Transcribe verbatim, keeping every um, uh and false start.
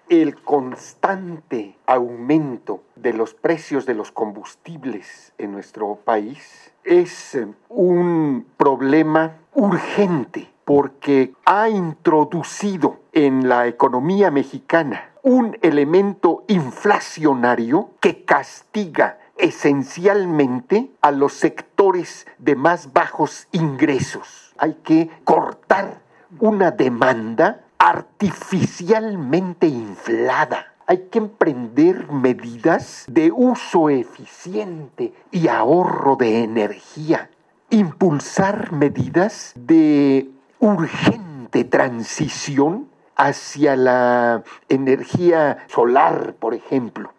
el constante aumento de los precios de los combustibles en nuestro país es un problema urgente porque ha introducido en la economía mexicana un elemento inflacionario que castiga esencialmente a los sectores de más bajos ingresos. Hay que cortar una demanda artificialmente inflada. Hay que emprender medidas de uso eficiente y ahorro de energía. Impulsar medidas de urgente transición hacia la energía solar, por ejemplo.